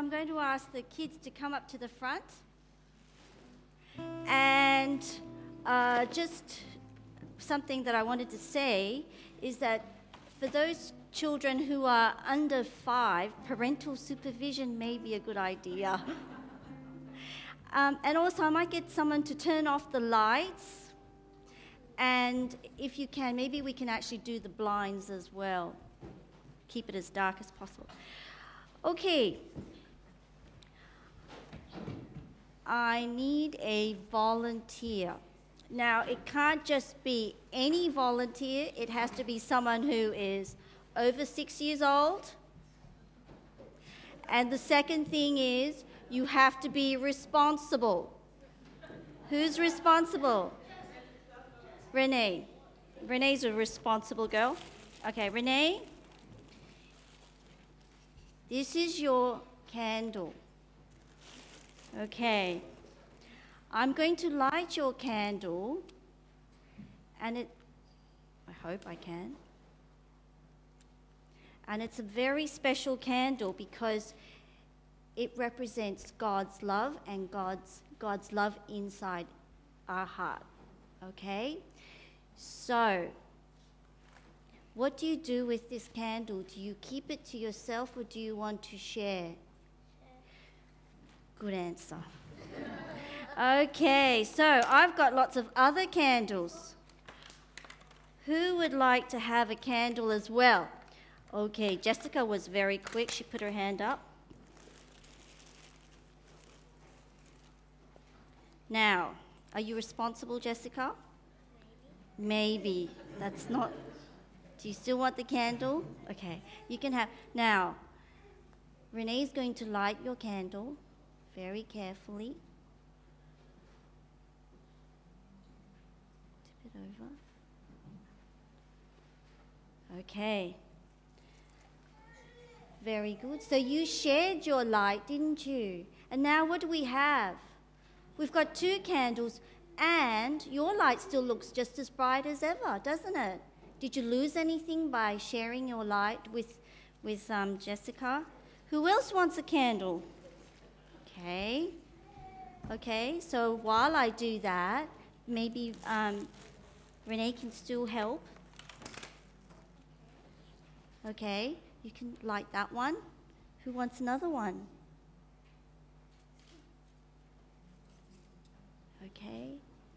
I'm going to ask the kids to come up to the front. And just something that I wanted to say is that for those children who are under 5, parental supervision may be a good idea. And also, I might get someone to turn off the lights. And if you can, maybe we can actually do the blinds as well. Keep it as dark as possible. Okay. I need a volunteer. Now, it can't just be any volunteer. It has to be someone who is over 6 years old. And the second thing is, you have to be responsible. Who's responsible? Renee. Renee's a responsible girl. Okay, Renee, this is your candle. Okay. I'm going to light your candle, and I hope I can. And it's a very special candle because it represents God's love and God's love inside our heart. Okay? So, what do you do with this candle? Do you keep it to yourself or do you want to share? Good answer. Okay, so I've got lots of other candles. Who would like to have a candle as well? Okay, Jessica was very quick. She put her hand up. Now, are you responsible, Jessica? Maybe. That's not... Do you still want the candle? Okay, you can have... Now, Renee's going to light your candle very carefully. Tip it over. Okay. Very good. So you shared your light, didn't you? And now what do we have? We've got 2 candles, and your light still looks just as bright as ever, doesn't it? Did you lose anything by sharing your light with Jessica? Who else wants a candle? Okay. Okay, so while I do that, maybe Renee can still help. Okay, you can light that one. Who wants another one? Okay.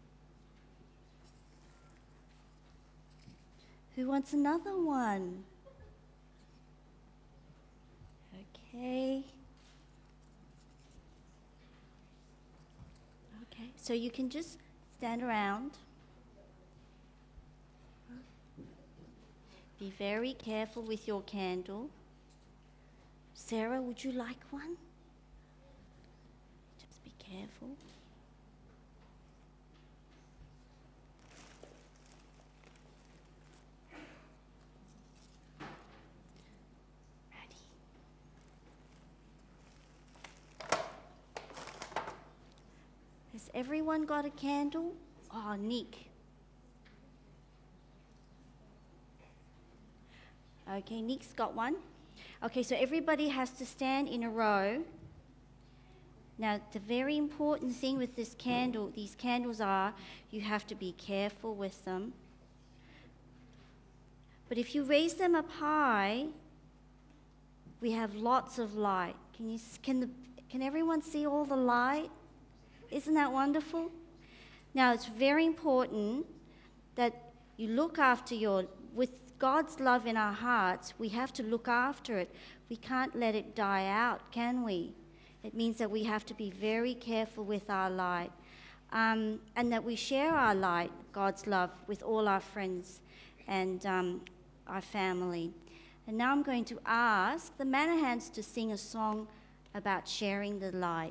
Who wants another one? Okay. Okay, so you can just stand around. Be very careful with your candle. Sarah, would you like one? Just be careful. Has everyone got a candle? Oh, Nick. Okay, Nick's got one. Okay, so everybody has to stand in a row. Now, the very important thing with these candles are, you have to be careful with them. But if you raise them up high, we have lots of light. Can everyone see all the light? Isn't that wonderful? Now, it's very important that you look after with God's love in our hearts, we have to look after it. We can't let it die out, can we? It means that we have to be very careful with our light, and that we share our light, God's love, with all our friends and our family. And now I'm going to ask the Manahans to sing a song about sharing the light.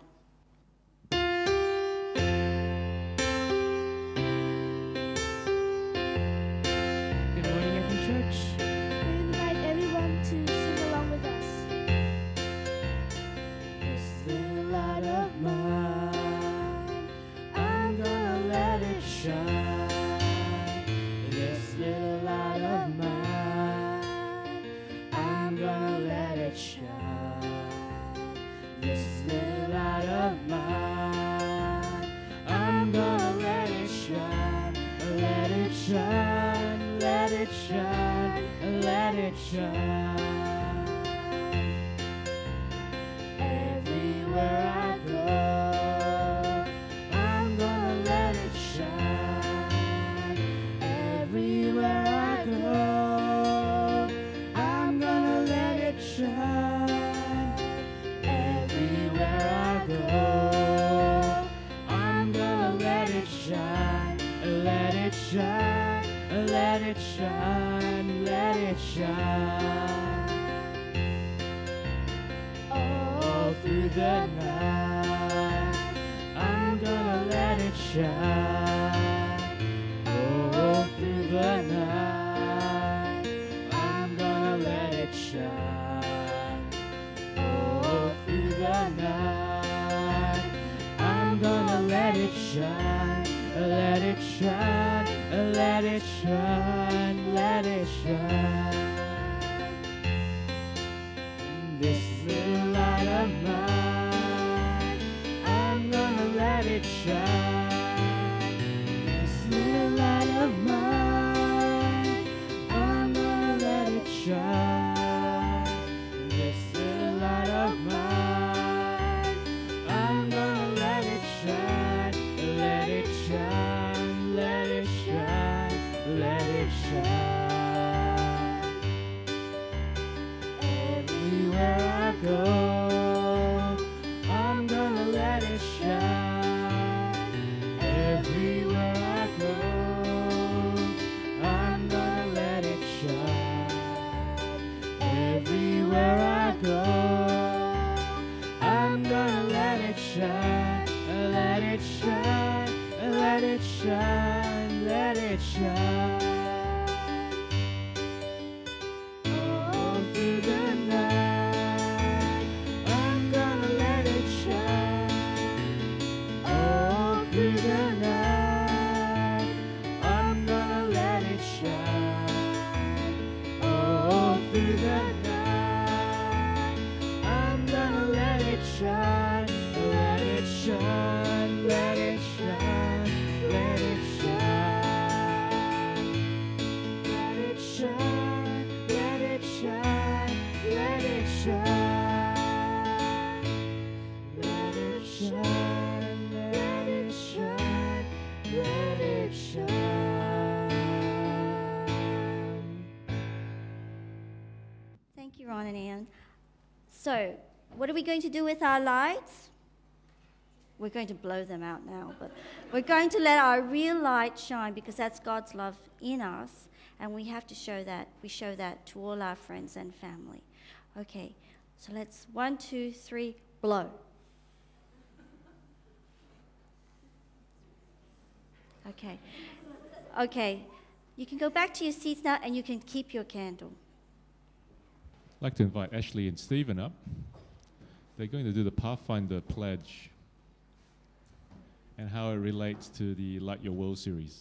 This of mine. I'm gonna let it shine, let it shine, let it shine, let it shine. Everywhere I go, I'm gonna let it shine. Everywhere I go, I'm gonna let it shine. Everywhere I go, I'm gonna let it shine, let it shine, let it shine, let it shine. All through the night, I'm gonna let it shine. All through the night, I'm gonna let it shine. All through the night, I'm gonna let it shine, let it shine, let it shine, let it shine. This little light of mine, I'm gonna let it shine. This little light of mine, I'm gonna let it shine. This little light of mine, I'm gonna let it shine, let it shine, let it shine, let it shine. Everywhere I go, I'm gonna let it shine. Everywhere I go, I'm gonna let it shine. Everywhere I go, I'm gonna let it shine, let it shine, let it shine, let it shine. All through the night, I'm gonna let it shine. All through the night, I'm gonna let it shine. All through the night, I'm gonna let it shine, let it shine, let it shine, let it shine. Let it shine, let it shine, let it shine. Let it shine, let it shine, let it shine. Thank you, Ron and Anne. So, what are we going to do with our lights? We're going to blow them out now, but we're going to let our real light shine because that's God's love in us, and we have to show that. We show that to all our friends and family. Okay, so let's 1, 2, 3, blow. Okay. Okay. You can go back to your seats now and you can keep your candle. I'd like to invite Ashley and Stephen up. They're going to do the Pathfinder Pledge and how it relates to the Light Your World series.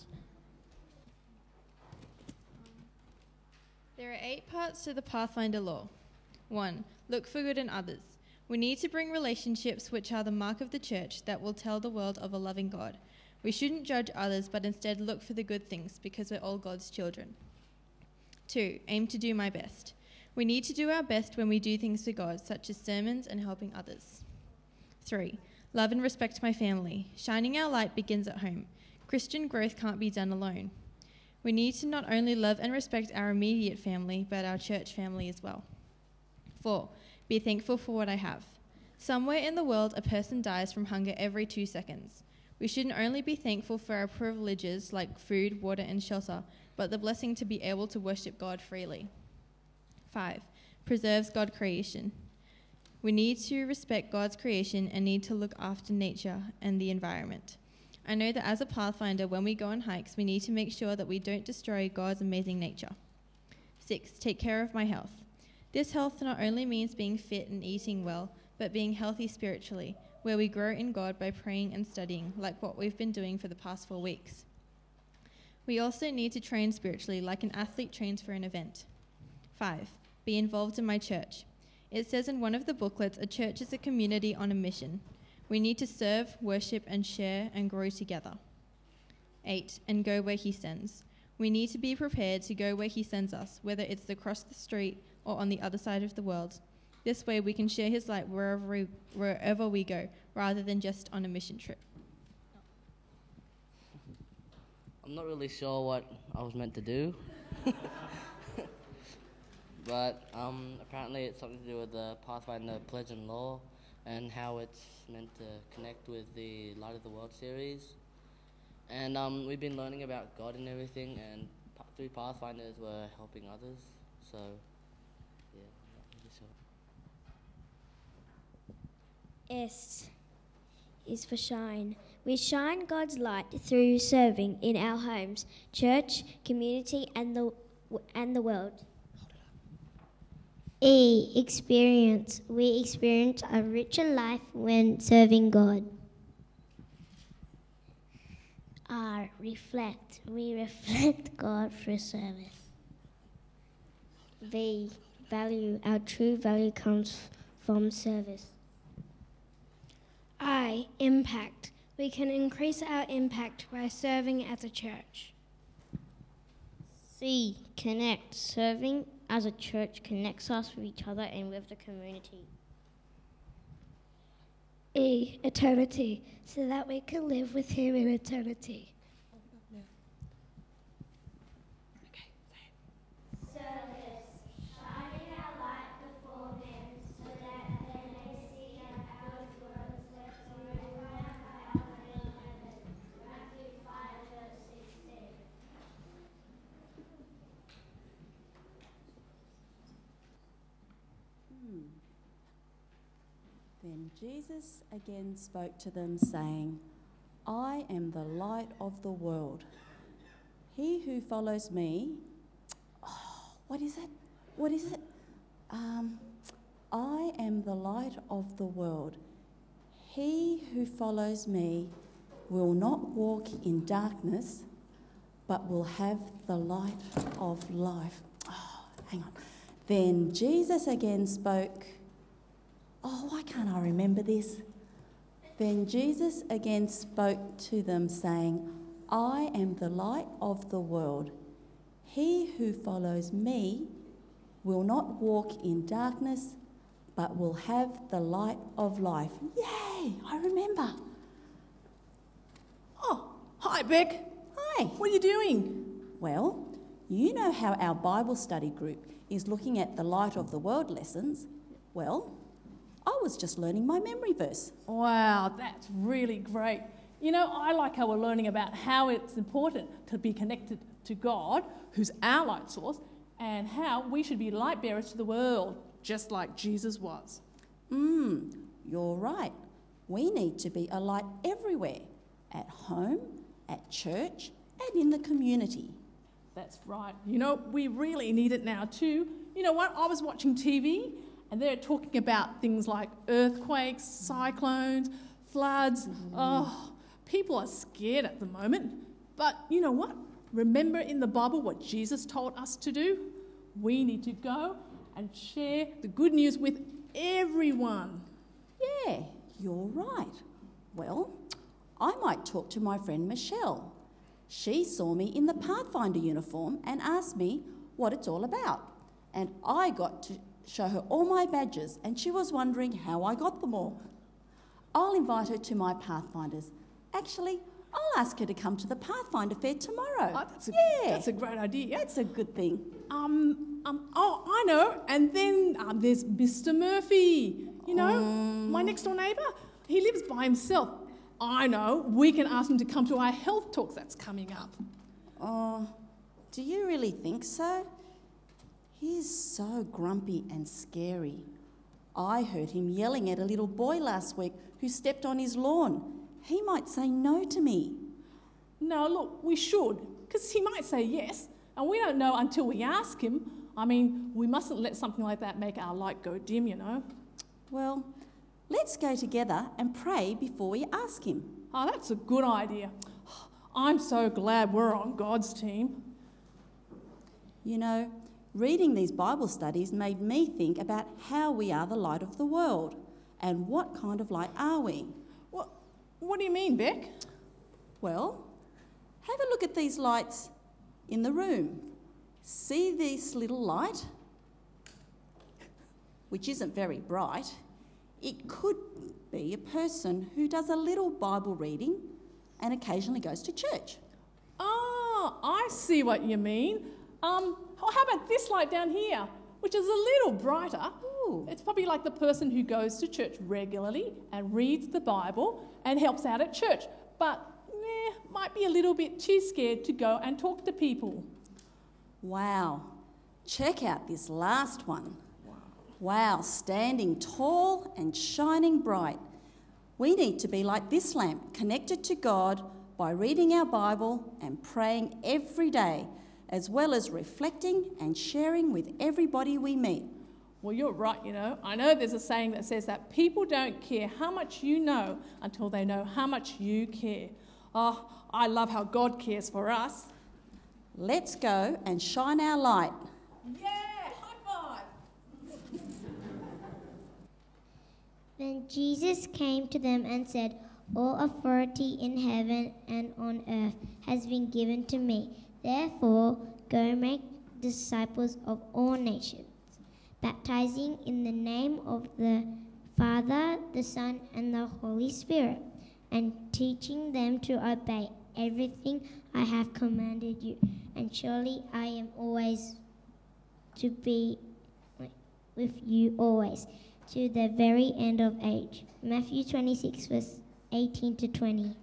There are 8 parts to the Pathfinder law. 1. Look for good in others. We need to bring relationships which are the mark of the church that will tell the world of a loving God. We shouldn't judge others, but instead look for the good things because we're all God's children. 2. Aim to do my best. We need to do our best when we do things for God, such as sermons and helping others. 3. Love and respect my family. Shining our light begins at home. Christian growth can't be done alone. We need to not only love and respect our immediate family, but our church family as well. 4. Be thankful for what I have. Somewhere in the world, a person dies from hunger every 2 seconds. We shouldn't only be thankful for our privileges like food, water, and shelter, but the blessing to be able to worship God freely. 5. Preserves God's creation. We need to respect God's creation and need to look after nature and the environment. I know that as a Pathfinder, when we go on hikes, we need to make sure that we don't destroy God's amazing nature. 6. Take care of my health. This health not only means being fit and eating well, but being healthy spiritually, where we grow in God by praying and studying, like what we've been doing for the past 4 weeks. We also need to train spiritually, like an athlete trains for an event. 5. Be involved in my church. It says in one of the booklets, a church is a community on a mission. We need to serve, worship, and share and grow together. 8. And go where he sends. We need to be prepared to go where he sends us, whether it's across the street or on the other side of the world. This way we can share his light wherever we go, rather than just on a mission trip. I'm not really sure what I was meant to do. But apparently it's something to do with the Pathfinder Pledge and Law and how it's meant to connect with the Light of the World series. And we've been learning about God and everything, and through Pathfinders we're helping others. So, yeah, I'm not really sure. S is for shine. We shine God's light through serving in our homes, church, community, and the world. E, experience. We experience a richer life when serving God. R, reflect. We reflect God through service. V, value. Our true value comes from service. I, impact. We can increase our impact by serving as a church. C, connect. Serving as a church connects us with each other and with the community. E, eternity, so that we can live with him in eternity. Then Jesus again spoke to them, saying, I am the light of the world. He who follows me... what is it? I am the light of the world. He who follows me will not walk in darkness, but will have the light of life. Hang on. Then Jesus again spoke... why can't I remember this? Then Jesus again spoke to them, saying, I am the light of the world. He who follows me will not walk in darkness, but will have the light of life. Yay! I remember. Oh, hi, Beck. Hi. What are you doing? Well, you know how our Bible study group is looking at the light of the world lessons. Well, I was just learning my memory verse. Wow, that's really great. You know, I like how we're learning about how it's important to be connected to God, who's our light source, and how we should be light bearers to the world, just like Jesus was. You're right. We need to be a light everywhere, at home, at church, and in the community. That's right. You know, we really need it now too. You know what? I was watching TV and they're talking about things like earthquakes, cyclones, floods. Oh, people are scared at the moment. But you know what? Remember in the Bible what Jesus told us to do? We need to go and share the good news with everyone. Yeah, you're right. Well, I might talk to my friend Michelle. She saw me in the Pathfinder uniform and asked me what it's all about. And I got to show her all my badges, and she was wondering how I got them all. I'll invite her to my Pathfinders. Actually, I'll ask her to come to the Pathfinder Fair tomorrow. That's a great idea. That's a good thing. I know. And then there's Mr. Murphy. You know, my next door neighbour. He lives by himself. I know. We can ask him to come to our health talks that's coming up. Do you really think so? He's so grumpy and scary. I heard him yelling at a little boy last week who stepped on his lawn. He might say no to me. No, look, we should, because he might say yes, and we don't know until we ask him. I mean, we mustn't let something like that make our light go dim, you know. Well, let's go together and pray before we ask him. Oh, that's a good idea. I'm so glad we're on God's team. You know, reading these Bible studies made me think about how we are the light of the world and what kind of light are we. What do you mean, Beck? Well, have a look at these lights in the room. See this little light, which isn't very bright? It could be a person who does a little Bible reading and occasionally goes to church. Oh, I see what you mean. How about this light down here, which is a little brighter? Ooh. It's probably like the person who goes to church regularly and reads the Bible and helps out at church, but might be a little bit too scared to go and talk to people. Wow, check out this last one. Wow, standing tall and shining bright. We need to be like this lamp, connected to God by reading our Bible and praying every day, as well as reflecting and sharing with everybody we meet. Well, you're right, I know there's a saying that says that people don't care how much you know until they know how much you care. Oh, I love how God cares for us. Let's go and shine our light. Yeah, high five. Then Jesus came to them and said, "All authority in heaven and on earth has been given to me. Therefore, go make disciples of all nations, baptizing in the name of the Father, the Son, and the Holy Spirit, and teaching them to obey everything I have commanded you. And surely I am always to be with you always, to the very end of age." Matthew 26, verse 18 to 20.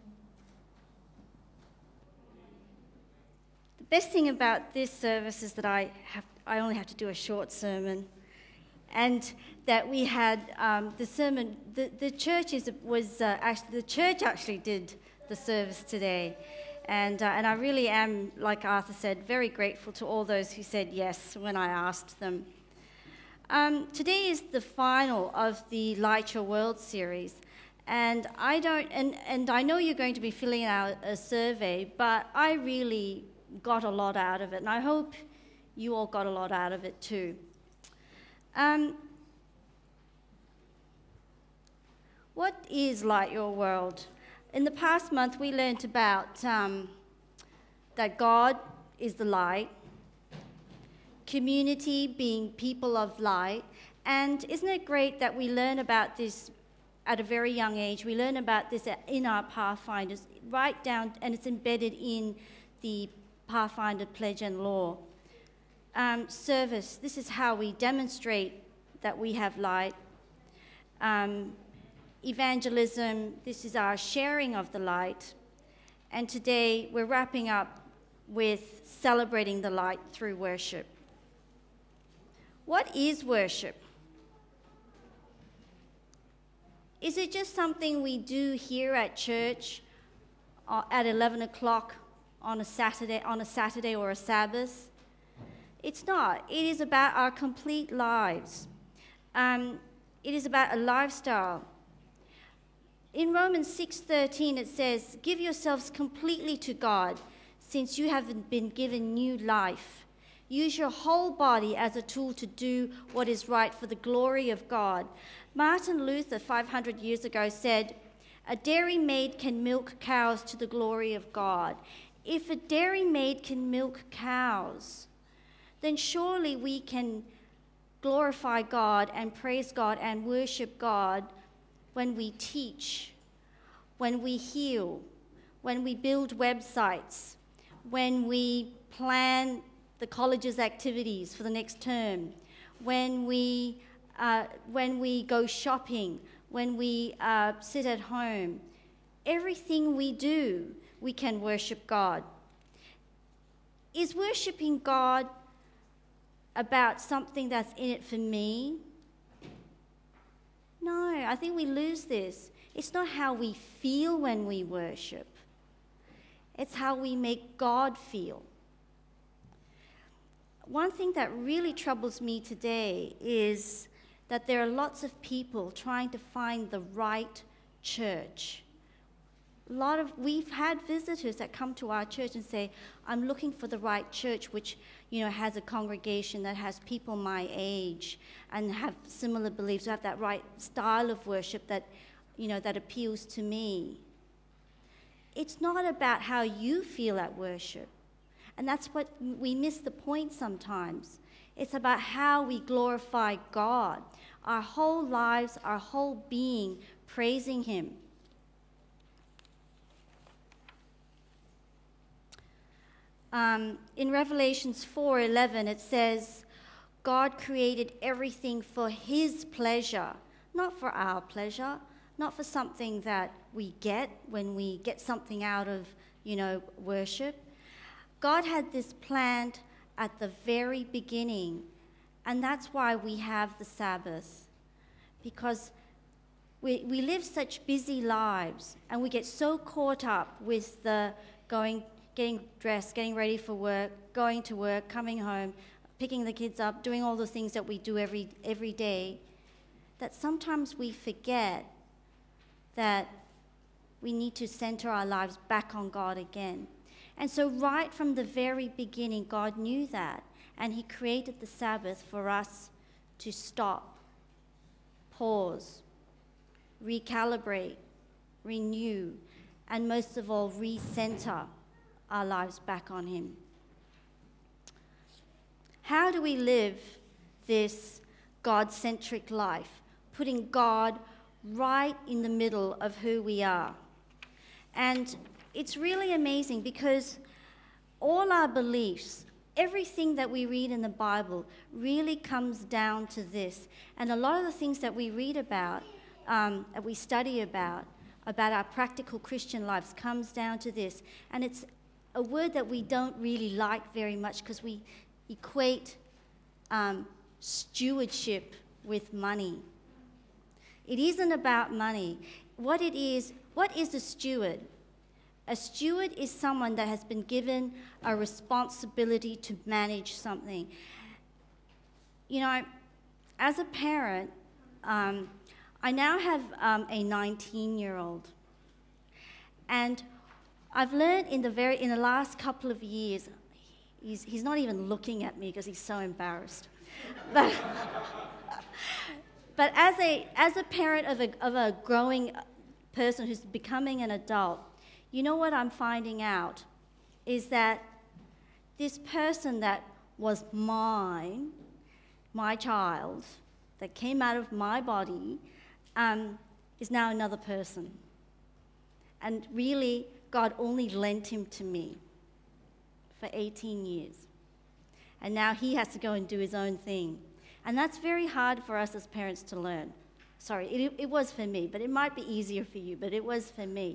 The best thing about this service is that I only have to do a short sermon, and that we had the sermon. The church the church actually did the service today, and I really am, like Arthur said, very grateful to all those who said yes when I asked them. Today is the final of the Light Your World series, and I know you're going to be filling out a survey, but I really got a lot out of it, and I hope you all got a lot out of it too. What is Light Your World? In the past month, we learned about that God is the light, community being people of light, and isn't it great that we learn about this at a very young age? We learn about this in our Pathfinders, right down, and it's embedded in the Pathfinder Pledge and Law. Service, this is how we demonstrate that we have light. Evangelism, this is our sharing of the light. And today we're wrapping up with celebrating the light through worship. What is worship? Is it just something we do here at church at 11 o'clock on a Saturday or a Sabbath? It's not. It is about our complete lives. It is about a lifestyle. In Romans 6:13 it says, "Give yourselves completely to God, since you have been given new life. Use your whole body as a tool to do what is right for the glory of God." Martin Luther, 500 years ago, said, "A dairy maid can milk cows to the glory of God." If a dairy maid can milk cows, then surely we can glorify God and praise God and worship God when we teach, when we heal, when we build websites, when we plan the college's activities for the next term, when we go shopping, when we sit at home. Everything we do, we can worship God. Is worshiping God about something that's in it for me? No, I think we lose this. It's not how we feel when we worship. It's how we make God feel. One thing that really troubles me today is that there are lots of people trying to find the right church. We've had visitors that come to our church and say, "I'm looking for the right church which, has a congregation that has people my age and have similar beliefs, have that right style of worship that that appeals to me. It's not about how you feel at worship. And that's what we miss the point sometimes. It's about how we glorify God, our whole lives, our whole being, praising Him. In Revelations 4:11, it says, God created everything for His pleasure, not for our pleasure, not for something that we get when we get something out of, worship. God had this planned at the very beginning, and that's why we have the Sabbath, because we live such busy lives, and we get so caught up with the getting dressed, getting ready for work, going to work, coming home, picking the kids up, doing all the things that we do every day, that sometimes we forget that we need to center our lives back on God again. And so right from the very beginning, God knew that, and He created the Sabbath for us to stop, pause, recalibrate, renew, and most of all, recenter our lives back on Him. How do we live this God-centric life, putting God right in the middle of who we are? And it's really amazing because all our beliefs, everything that we read in the Bible really comes down to this. And a lot of the things that we read about, that we study about our practical Christian lives comes down to this. And it's a word that we don't really like very much because we equate stewardship with money. It isn't about money. What is a steward? A steward is someone that has been given a responsibility to manage something. As a parent, I now have a 19-year-old, and I've learned in the last couple of years, he's not even looking at me because he's so embarrassed. But as a parent of a growing person who's becoming an adult, you know what I'm finding out is that this person that was mine, my child, that came out of my body, is now another person. And really, God only lent him to me for 18 years. And now he has to go and do his own thing. And that's very hard for us as parents to learn. Sorry, it was for me, but it might be easier for you, but it was for me.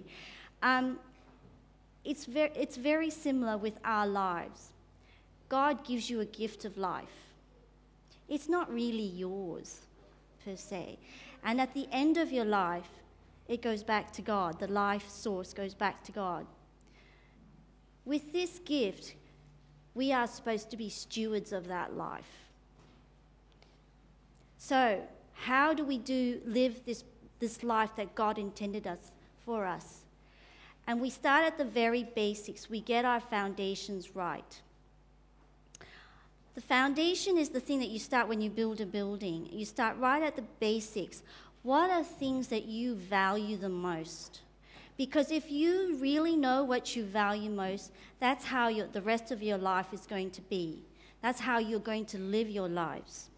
It's very similar with our lives. God gives you a gift of life. It's not really yours, per se. And at the end of your life, it goes back to God. The life source goes back to God. With this gift, we are supposed to be stewards of that life. So, how do we live this life that God intended for us? And we start at the very basics. We get our foundations right. The foundation is the thing that you start when you build a building. You start right at the basics. What are things that you value the most? Because if you really know what you value most, that's how the rest of your life is going to be. That's how you're going to live your lives.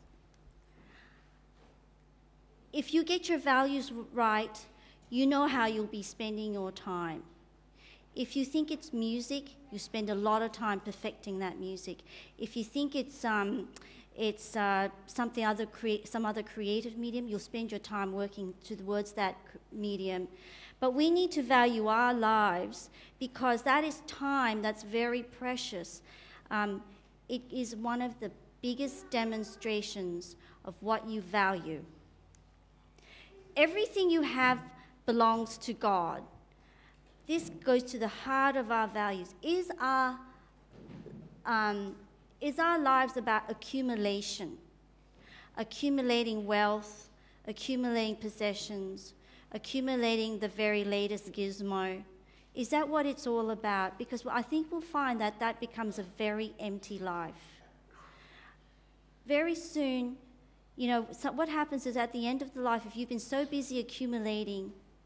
If you get your values right, you know how you'll be spending your time. If you think it's music, you spend a lot of time perfecting that music. If you think it's some other creative medium, you'll spend your time working towards that medium. But we need to value our lives because that is time that's very precious. It is one of the biggest demonstrations of what you value. Everything you have belongs to God. This goes to the heart of our values. Is our lives about accumulation? Accumulating wealth, accumulating possessions, accumulating the very latest gizmo? Is that what it's all about? Because I think we'll find that becomes a very empty life. Very soon, so what happens is at the end of the life, if you've been so busy accumulating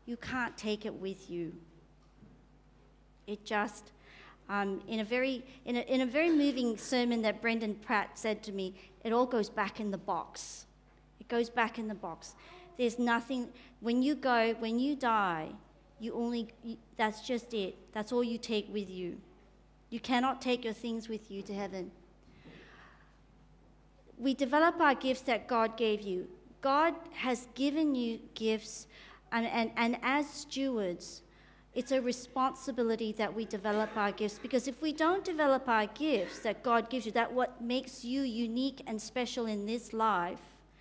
you can't take it with you. It just, in a very moving sermon that Brendan Pratt said to me, it all goes back in the box. It goes back in the box. There's nothing, when you die, that's just it. That's all you take with you. You cannot take your things with you to heaven. We develop our gifts that God gave you. God has given you gifts, and as stewards, it's a responsibility that we develop our gifts, because if we don't develop our gifts that God gives you, that what makes you unique and special in this life,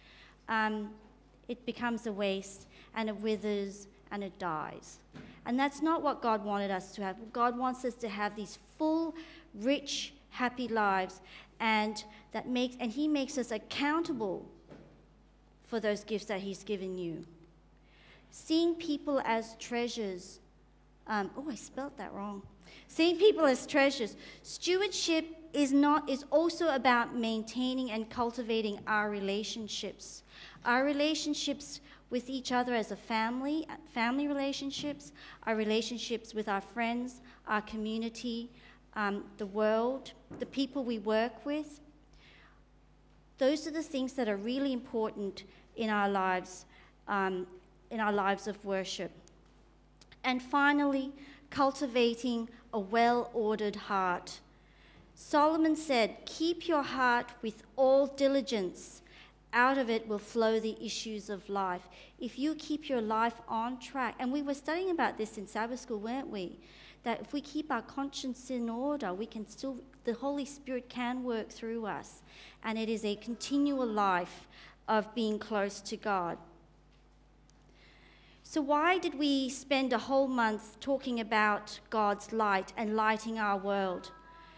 it becomes a waste, and it withers, and it dies. And that's not what God wanted us to have. God wants us to have these full, rich, happy lives, and He makes us accountable for those gifts that He's given you. Seeing people as treasures. I spelt that wrong. Seeing people as treasures. Stewardship is also about maintaining and cultivating our relationships. Our relationships with each other as a family relationships, our relationships with our friends, our community, the world, the people we work with. Those are the things that are really important in our lives of worship. And finally, cultivating a well-ordered heart. Solomon said, "Keep your heart with all diligence. Out of it will flow the issues of life." If you keep your life on track, and we were studying about this in Sabbath school, weren't we? That if we keep our conscience in order, the Holy Spirit can work through us. And it is a continual life of being close to God. So why did we spend a whole month talking about God's light and lighting our world?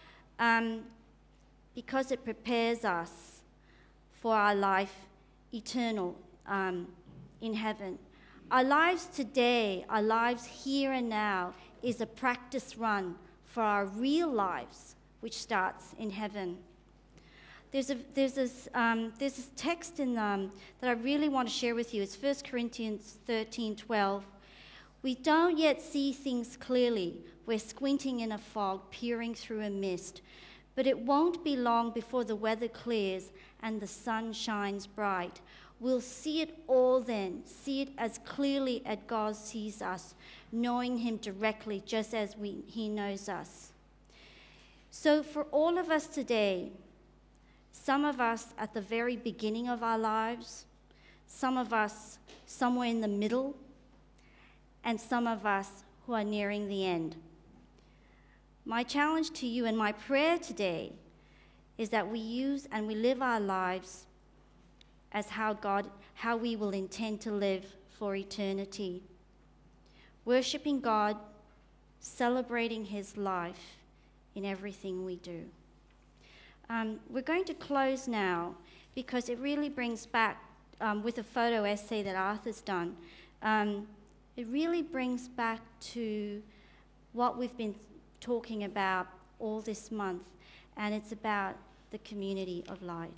Because it prepares us for our life eternal in heaven. Our lives today, our lives here and now, is a practice run for our real lives, which starts in heaven. There's this text that I really want to share with you. It's 1 Corinthians 13:12. "We don't yet see things clearly. We're squinting in a fog, peering through a mist. But it won't be long before the weather clears and the sun shines bright. We'll see it all then, see it as clearly as God sees us, knowing Him directly just as He knows us." So for all of us today, some of us at the very beginning of our lives, some of us somewhere in the middle, and some of us who are nearing the end. My challenge to you and my prayer today is that we use and we live our lives as how we will intend to live for eternity. Worshipping God, celebrating His life in everything we do. We're going to close now because it really brings back, with a photo essay that Arthur's done, it really brings back to what we've been talking about all this month, and it's about the community of light.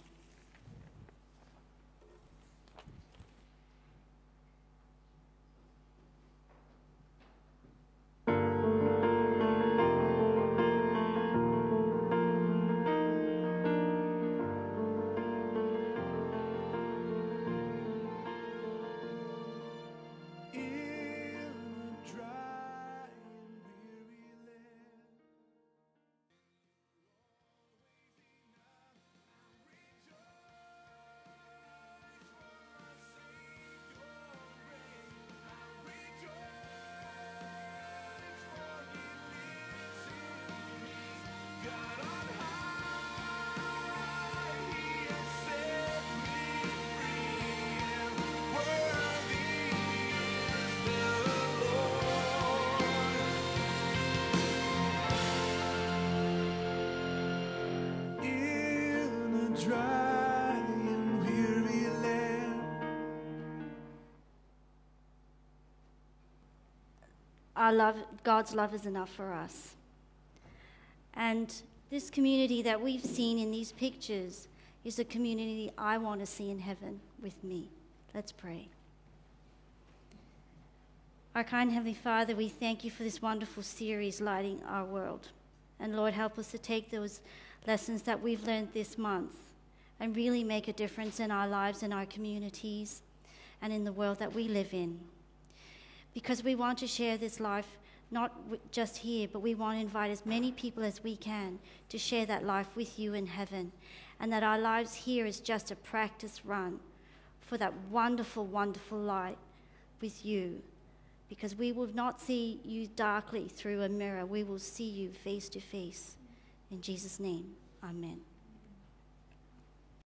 God's love is enough for us. And this community that we've seen in these pictures is a community I want to see in heaven with me. Let's pray. Our Our kind Heavenly Father, we thank you for this wonderful series, Lighting Our World. And Lord, help us to take those lessons that we've learned this month and really make a difference in our lives, in our communities, and in the world that we live in. Because we want to share this life not just here, but we want to invite as many people as we can to share that life with you in heaven. And that our lives here is just a practice run for that wonderful, wonderful light with you. Because we will not see you darkly through a mirror. We will see you face to face. In Jesus' name, amen.